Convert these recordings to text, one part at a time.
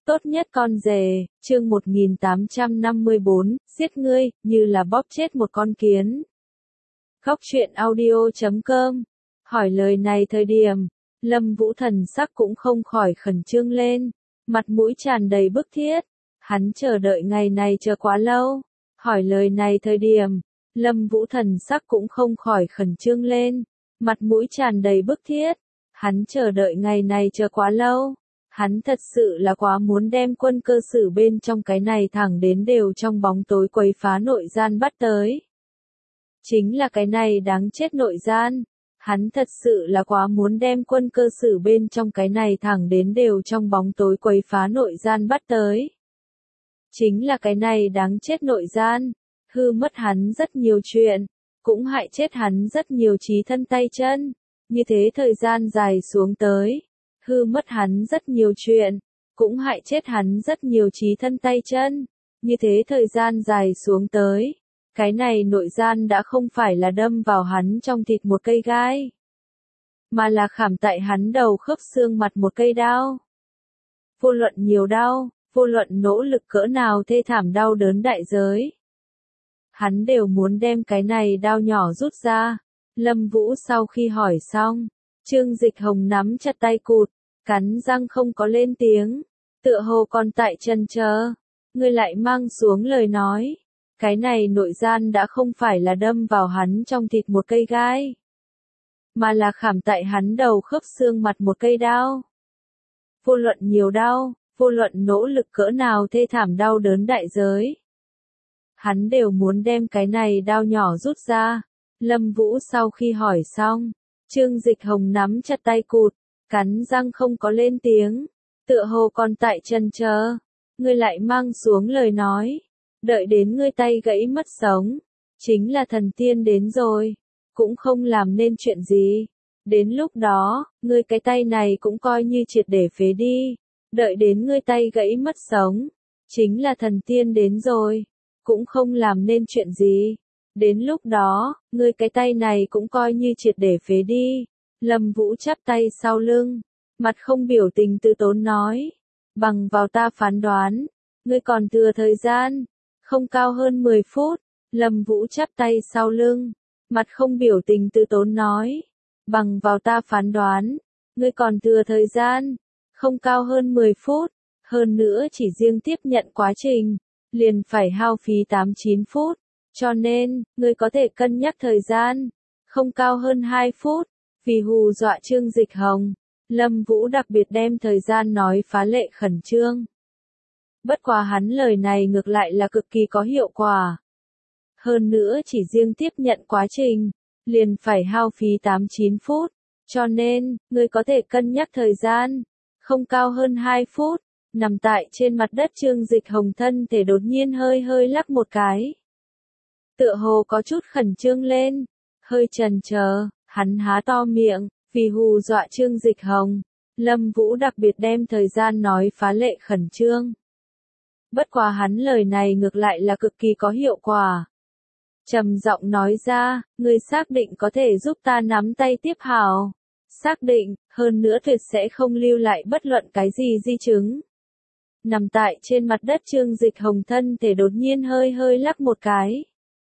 Tốt nhất con rể, chương 1854, giết ngươi, như là bóp chết một con kiến. Góc truyện audio.com. Hỏi lời này thời điểm, Lâm Vũ thần sắc cũng không khỏi khẩn trương lên, mặt mũi tràn đầy bức thiết. Hắn chờ đợi ngày này chờ quá lâu. Hỏi lời này thời điểm, Lâm Vũ thần sắc cũng không khỏi khẩn trương lên, mặt mũi tràn đầy bức thiết. Hắn chờ đợi ngày này chờ quá lâu. Hắn thật sự là quá muốn đem quân cơ sử bên trong cái này thẳng đến đều trong bóng tối quấy phá nội gian bắt tới. Chính là cái này đáng chết nội gian. Hắn thật sự là quá muốn đem quân cơ sử bên trong cái này thẳng đến đều trong bóng tối quấy phá nội gian bắt tới. Chính là cái này đáng chết nội gian, hư mất hắn rất nhiều chuyện, cũng hại chết hắn rất nhiều trí thân tay chân. Như thế thời gian dài xuống tới, hư mất hắn rất nhiều chuyện, cũng hại chết hắn rất nhiều trí thân tay chân. Như thế thời gian dài xuống tới, cái này nội gian đã không phải là đâm vào hắn trong thịt một cây gai, mà là khảm tại hắn đầu khớp xương mặt một cây đao. Vô luận nhiều đau, vô luận nỗ lực cỡ nào thê thảm đau đớn đại giới, hắn đều muốn đem cái này đao nhỏ rút ra. Lâm Vũ sau khi hỏi xong, Trương Dịch Hồng nắm chặt tay cụt, cắn răng không có lên tiếng, tựa hồ còn tại chần chờ. Ngươi lại mang xuống lời nói, cái này nội gian đã không phải là đâm vào hắn trong thịt một cây gai, mà là khảm tại hắn đầu khớp xương mặt một cây đao. Vô luận nhiều đau, vô luận nỗ lực cỡ nào thê thảm đau đớn đại giới, hắn đều muốn đem cái này đao nhỏ rút ra. Lâm Vũ sau khi hỏi xong, Trương Dịch Hồng nắm chặt tay cụt, cắn răng không có lên tiếng, tựa hồ còn tại chần chờ. Ngươi lại mang xuống lời nói, đợi đến ngươi tay gãy mất sống, chính là thần tiên đến rồi, cũng không làm nên chuyện gì. Đến lúc đó, ngươi cái tay này cũng coi như triệt để phế đi. Đợi đến ngươi tay gãy mất sống, chính là thần tiên đến rồi, cũng không làm nên chuyện gì. Đến lúc đó, ngươi cái tay này cũng coi như triệt để phế đi. Lâm Vũ chắp tay sau lưng, mặt không biểu tình từ tốn nói, bằng vào ta phán đoán, ngươi còn thừa thời gian, không cao hơn 10 phút. Lâm Vũ chắp tay sau lưng, mặt không biểu tình từ tốn nói, bằng vào ta phán đoán, ngươi còn thừa thời gian, không cao hơn 10 phút, hơn nữa chỉ riêng tiếp nhận quá trình, liền phải hao phí 8-9 phút. Cho nên, ngươi có thể cân nhắc thời gian, không cao hơn 2 phút. Vì hù dọa Trương Dịch Hồng, Lâm Vũ đặc biệt đem thời gian nói phá lệ khẩn trương. Bất quá hắn lời này ngược lại là cực kỳ có hiệu quả. Hơn nữa chỉ riêng tiếp nhận quá trình, liền phải hao phí 8-9 phút. Cho nên, ngươi có thể cân nhắc thời gian, không cao hơn 2 phút. Nằm tại trên mặt đất Trương Dịch Hồng thân thể đột nhiên hơi lắc một cái. Tựa hồ có chút khẩn trương lên, hơi chần chờ, hắn há to miệng, vì hù dọa Trương Dịch Hồng, Lâm Vũ đặc biệt đem thời gian nói phá lệ khẩn trương. Bất quá hắn lời này ngược lại là cực kỳ có hiệu quả. Trầm giọng nói ra, ngươi xác định có thể giúp ta nắm tay tiếp hảo. Xác định, hơn nữa tuyệt sẽ không lưu lại bất luận cái gì di chứng. Nằm tại trên mặt đất Trương Dịch Hồng thân thể đột nhiên hơi lắc một cái.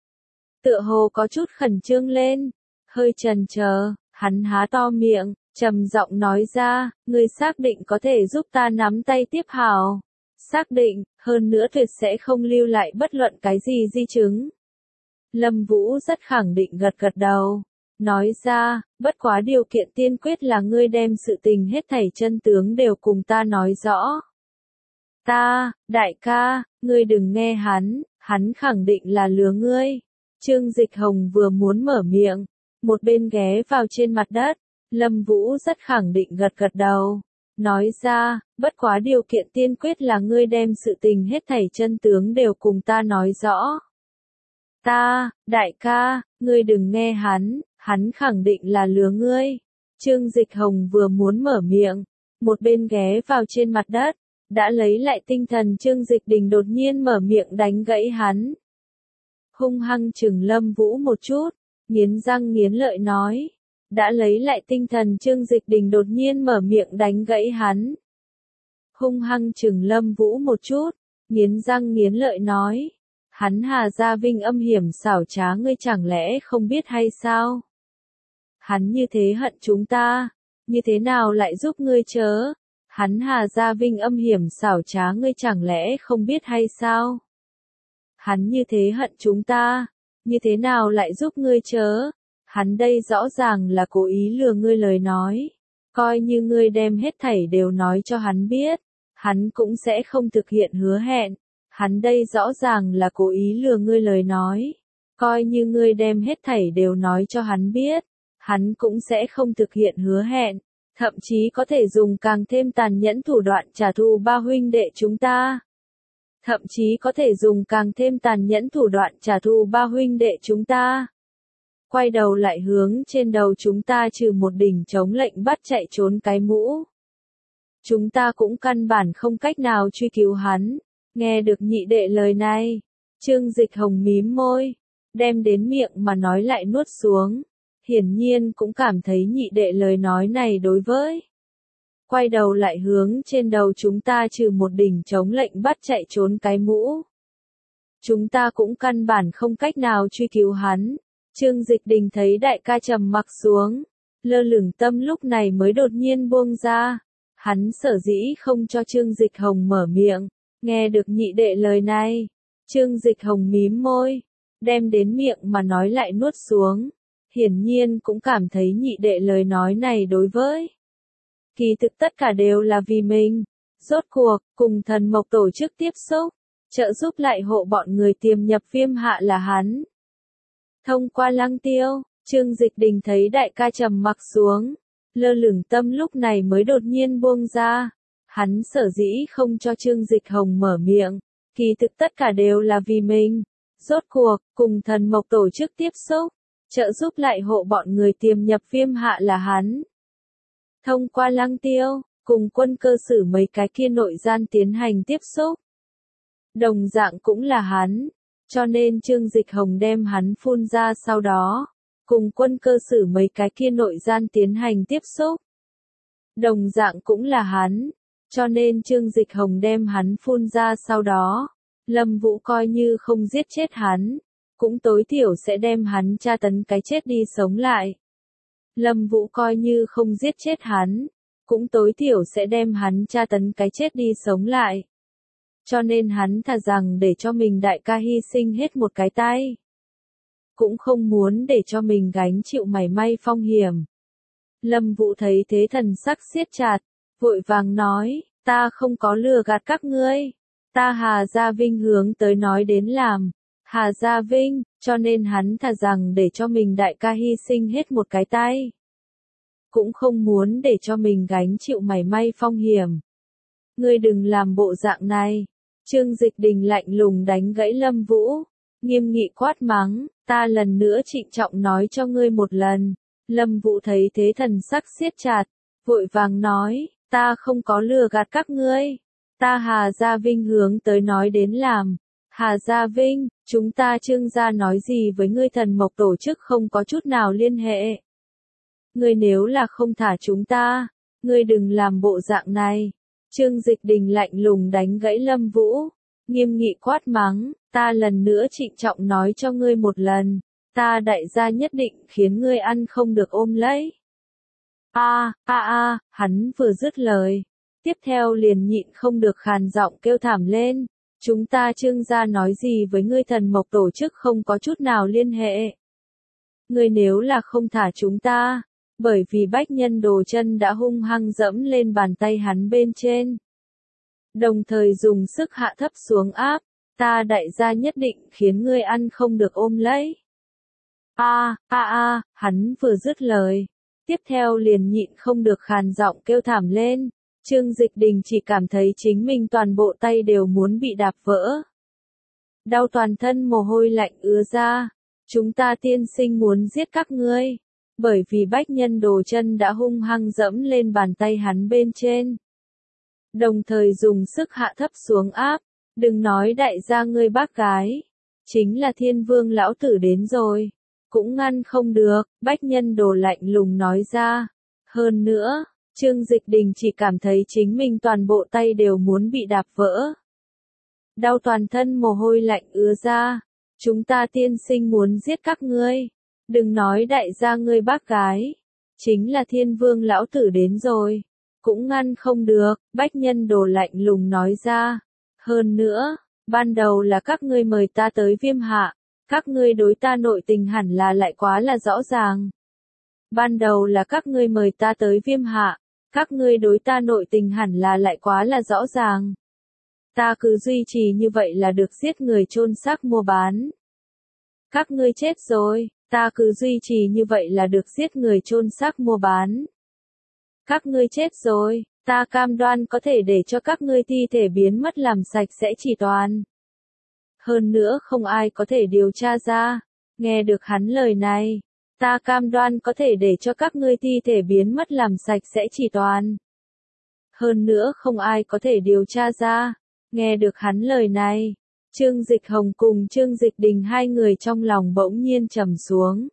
Tựa hồ có chút khẩn trương lên, hơi chần chờ, hắn há to miệng, trầm giọng nói ra, ngươi xác định có thể giúp ta nắm tay tiếp hảo. Xác định, hơn nữa tuyệt sẽ không lưu lại bất luận cái gì di chứng. Lâm Vũ rất khẳng định gật đầu, nói ra, bất quá điều kiện tiên quyết là ngươi đem sự tình hết thảy chân tướng đều cùng ta nói rõ. Đại ca, ngươi đừng nghe hắn khẳng định là lừa ngươi. Trương Dịch Hồng vừa muốn mở miệng, một bên ghé vào trên mặt đất, Lâm Vũ rất khẳng định gật đầu, nói ra, bất quá điều kiện tiên quyết là ngươi đem sự tình hết thảy chân tướng đều cùng ta nói rõ. Đại ca, ngươi đừng nghe hắn khẳng định là lừa ngươi. Trương Dịch Hồng vừa muốn mở miệng, một bên ghé vào trên mặt đất, đã lấy lại tinh thần Trương Dịch Đình đột nhiên mở miệng đánh gãy hắn. Hung hăng chừng Lâm Vũ một chút, nghiến răng nghiến lợi nói. Đã lấy lại tinh thần Trương Dịch Đình đột nhiên mở miệng đánh gãy hắn. hung hăng chừng Lâm Vũ một chút, nghiến răng nghiến lợi nói. Hắn Hà Gia Vinh âm hiểm xảo trá ngươi chẳng lẽ không biết hay sao? Hắn như thế hận chúng ta, như thế nào lại giúp ngươi chớ? Hắn Hà Gia Vinh âm hiểm xảo trá ngươi chẳng lẽ không biết hay sao? Hắn như thế hận chúng ta, như thế nào lại giúp ngươi chớ? Hắn đây rõ ràng là cố ý lừa ngươi lời nói. Coi như ngươi đem hết thảy đều nói cho hắn biết, hắn cũng sẽ không thực hiện hứa hẹn. Hắn đây rõ ràng là cố ý lừa ngươi lời nói. Coi như ngươi đem hết thảy đều nói cho hắn biết, hắn cũng sẽ không thực hiện hứa hẹn. Thậm chí có thể dùng càng thêm tàn nhẫn thủ đoạn trả thù ba huynh đệ chúng ta. Thậm chí có thể dùng càng thêm tàn nhẫn thủ đoạn trả thù ba huynh đệ chúng ta. Quay đầu lại hướng trên đầu chúng ta trừ một đỉnh chống lệnh bắt chạy trốn cái mũ. Chúng ta cũng căn bản không cách nào truy cứu hắn. Nghe được nhị đệ lời này, Trương Dịch Hồng mím môi, đem đến miệng mà nói lại nuốt xuống. Hiển nhiên cũng cảm thấy nhị đệ lời nói này đối với. Quay đầu lại hướng trên đầu chúng ta trừ một đỉnh chống lệnh bắt chạy trốn cái mũ. Chúng ta cũng căn bản không cách nào truy cứu hắn. Trương Dịch Đình thấy đại ca trầm mặc xuống, lơ lửng tâm lúc này mới đột nhiên buông ra. Hắn sở dĩ không cho Trương Dịch Hồng mở miệng, nghe được nhị đệ lời này, Trương Dịch Hồng mím môi, đem đến miệng mà nói lại nuốt xuống. Hiển nhiên cũng cảm thấy nhị đệ lời nói này đối với. Kỳ thực tất cả đều là vì mình. Rốt cuộc, cùng thần mộc tổ chức tiếp xúc, trợ giúp lại hộ bọn người tiềm nhập viêm hạ là hắn. Thông qua Lăng Tiêu, Trương Dịch Đình thấy đại ca trầm mặc xuống, lơ lửng tâm lúc này mới đột nhiên buông ra. Hắn sở dĩ không cho Trương Dịch Hồng mở miệng, kỳ thực tất cả đều là vì mình. Rốt cuộc, cùng thần mộc tổ chức tiếp xúc, trợ giúp lại hộ bọn người tiềm nhập viêm hạ là hắn. Thông qua Lăng Tiêu, cùng quân cơ sử mấy cái kia nội gian tiến hành tiếp xúc. Đồng dạng cũng là hắn, cho nên Trương Dịch Hồng đem hắn phun ra sau đó, cùng quân cơ sử mấy cái kia nội gian tiến hành tiếp xúc. Đồng dạng cũng là hắn, cho nên Trương Dịch Hồng đem hắn phun ra sau đó, Lâm Vũ coi như không giết chết hắn, cũng tối thiểu sẽ đem hắn tra tấn cái chết đi sống lại. Lâm Vũ coi như không giết chết hắn, cũng tối thiểu sẽ đem hắn tra tấn cái chết đi sống lại. Cho nên hắn thà rằng để cho mình đại ca hy sinh hết một cái tay. Cũng không muốn để cho mình gánh chịu mảy may phong hiểm. Lâm Vũ thấy thế thần sắc siết chặt, vội vàng nói, ta không có lừa gạt các ngươi. Ta Hà Gia Vinh hướng tới nói đến làm. Hà Gia Vinh, cho nên hắn thà rằng để cho mình đại ca hy sinh hết một cái tay. Cũng không muốn để cho mình gánh chịu mảy may phong hiểm. Ngươi đừng làm bộ dạng này. Trương Dịch Đình lạnh lùng đánh gãy Lâm Vũ, nghiêm nghị quát mắng, ta lần nữa trịnh trọng nói cho ngươi một lần. Lâm Vũ thấy thế thần sắc siết chặt, vội vàng nói, ta không có lừa gạt các ngươi. Ta Hà Gia Vinh hướng tới nói đến làm. Hà Gia Vinh, chúng ta Trương gia nói gì với ngươi thần mộc tổ chức không có chút nào liên hệ. Ngươi nếu là không thả chúng ta, ngươi đừng làm bộ dạng này. Trương Dịch Đình lạnh lùng đánh gãy Lâm Vũ, nghiêm nghị quát mắng, ta lần nữa trịnh trọng nói cho ngươi một lần, ta đại gia nhất định khiến ngươi ăn không được ôm lấy. Hắn vừa dứt lời, tiếp theo liền nhịn không được khàn giọng kêu thảm lên, chúng ta Trương gia nói gì với ngươi thần mộc tổ chức không có chút nào liên hệ. Ngươi nếu là không thả chúng ta, bởi vì bách nhân đồ chân đã hung hăng dẫm lên bàn tay hắn bên trên. Đồng thời dùng sức hạ thấp xuống áp, ta đại gia nhất định khiến ngươi ăn không được ôm lấy. Hắn vừa dứt lời, tiếp theo liền nhịn không được khàn giọng kêu thảm lên, Trương Dịch Đình chỉ cảm thấy chính mình toàn bộ tay đều muốn bị đạp vỡ. Đau toàn thân mồ hôi lạnh ứa ra, chúng ta tiên sinh muốn giết các ngươi. Bởi vì bách nhân đồ chân đã hung hăng dẫm lên bàn tay hắn bên trên. Đồng thời dùng sức hạ thấp xuống áp, đừng nói đại gia ngươi bác gái. Chính là thiên vương lão tử đến rồi. Cũng ngăn không được, bách nhân đồ lạnh lùng nói ra. Hơn nữa, Trương Dịch Đình chỉ cảm thấy chính mình toàn bộ tay đều muốn bị đạp vỡ. Đau toàn thân mồ hôi lạnh ứa ra. Chúng ta tiên sinh muốn giết các ngươi. Đừng nói đại gia ngươi bác gái. Chính là Thiên Vương lão tử đến rồi. Cũng ngăn không được, Bách Nhân Đồ lạnh lùng nói ra. Hơn nữa, ban đầu là các ngươi mời ta tới Viêm Hạ. Các ngươi đối ta nội tình hẳn là lại quá là rõ ràng. Ban đầu là các ngươi mời ta tới Viêm Hạ. Các ngươi đối ta nội tình hẳn là lại quá là rõ ràng. Ta cứ duy trì như vậy là được giết người chôn xác mua bán. Các ngươi chết rồi, ta cứ duy trì như vậy là được giết người chôn xác mua bán. Các ngươi chết rồi, ta cam đoan có thể để cho các ngươi thi thể biến mất làm sạch sẽ chỉ toàn. Hơn nữa không ai có thể điều tra ra. Nghe được hắn lời này, ta cam đoan có thể để cho các ngươi thi thể biến mất làm sạch sẽ chỉ toàn. Hơn nữa không ai có thể điều tra ra. Nghe được hắn lời này, Trương Dịch Hồng cùng Trương Dịch Đình hai người trong lòng bỗng nhiên trầm xuống.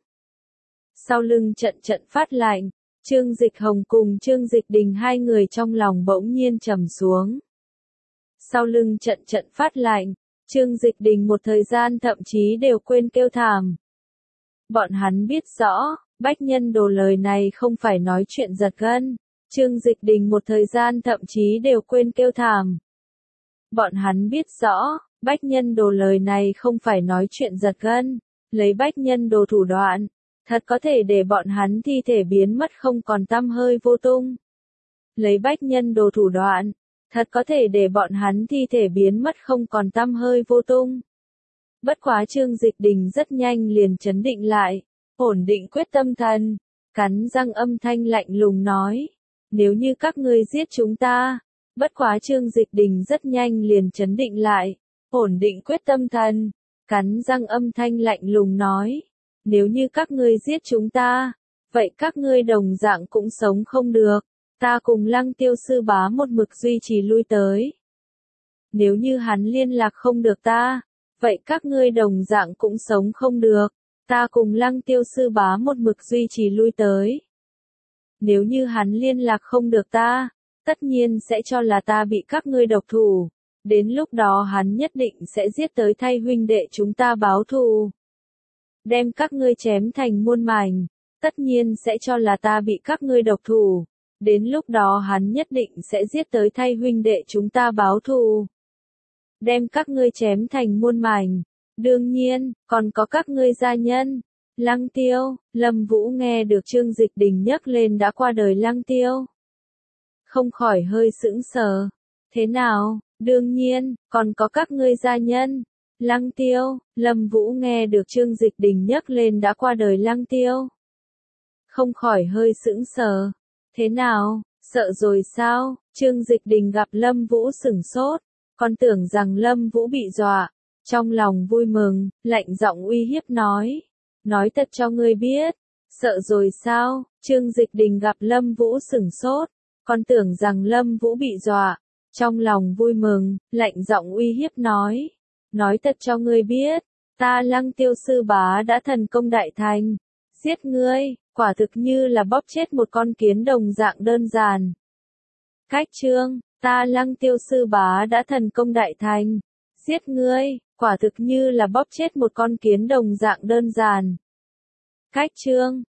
Sau lưng trận trận phát lạnh, Trương Dịch Hồng cùng Trương Dịch Đình hai người trong lòng bỗng nhiên trầm xuống. Sau lưng trận trận phát lạnh, Trương Dịch Đình một thời gian thậm chí đều quên kêu thảm. Bọn hắn biết rõ, Bách Nhân Đồ lời này không phải nói chuyện giật gân. Trương Dịch Đình một thời gian thậm chí đều quên kêu thảm. Bọn hắn biết rõ, Bách Nhân Đồ lời này không phải nói chuyện giật gân. Lấy Bách Nhân Đồ thủ đoạn, thật có thể để bọn hắn thi thể biến mất không còn tăm hơi vô tung. Lấy Bách Nhân Đồ thủ đoạn, thật có thể để bọn hắn thi thể biến mất không còn tăm hơi vô tung. Bất quá Trương Dịch Đình rất nhanh liền trấn định lại, ổn định quyết tâm thần, cắn răng âm thanh lạnh lùng nói, nếu như các ngươi giết chúng ta. Bất quá Trương Dịch Đình rất nhanh liền trấn định lại, ổn định quyết tâm thần, cắn răng âm thanh lạnh lùng nói, nếu như các ngươi giết chúng ta, vậy các ngươi đồng dạng cũng sống không được. Ta cùng Lăng Tiêu sư bá một mực duy trì lui tới. Nếu như hắn liên lạc không được ta, vậy các ngươi đồng dạng cũng sống không được. Ta cùng Lăng Tiêu sư bá một mực duy trì lui tới. Nếu như hắn liên lạc không được ta, tất nhiên sẽ cho là ta bị các ngươi độc thủ. Đến lúc đó hắn nhất định sẽ giết tới thay huynh đệ chúng ta báo thù. Đem các ngươi chém thành muôn mảnh. Tất nhiên sẽ cho là ta bị các ngươi độc thủ. Đến lúc đó hắn nhất định sẽ giết tới thay huynh đệ chúng ta báo thù. Đem các ngươi chém thành muôn mảnh. Đương nhiên, còn có các ngươi gia nhân. Lăng Tiêu, Lâm Vũ nghe được Trương Dịch Đình nhắc lên đã qua đời Lăng Tiêu. Không khỏi hơi sững sờ. Thế nào, đương nhiên, còn có các ngươi gia nhân. Lăng Tiêu, Lâm Vũ nghe được Trương Dịch Đình nhắc lên đã qua đời Lăng Tiêu. Không khỏi hơi sững sờ. Thế nào, sợ rồi sao? Trương Dịch Đình gặp Lâm Vũ sửng sốt, còn tưởng rằng Lâm Vũ bị dọa. Trong lòng vui mừng, lạnh giọng uy hiếp nói. Nói thật cho ngươi biết. Sợ rồi sao? Trương Dịch Đình gặp Lâm Vũ sửng sốt, còn tưởng rằng Lâm Vũ bị dọa. Trong lòng vui mừng, lạnh giọng uy hiếp nói. Nói thật cho ngươi biết, ta Lăng Tiêu sư bá đã thần công đại thành. Giết ngươi, quả thực như là bóp chết một con kiến đồng dạng đơn giản. Cách chương, ta Lăng Tiêu sư bá đã thần công đại thành. Giết ngươi, quả thực như là bóp chết một con kiến đồng dạng đơn giản. Cách chương,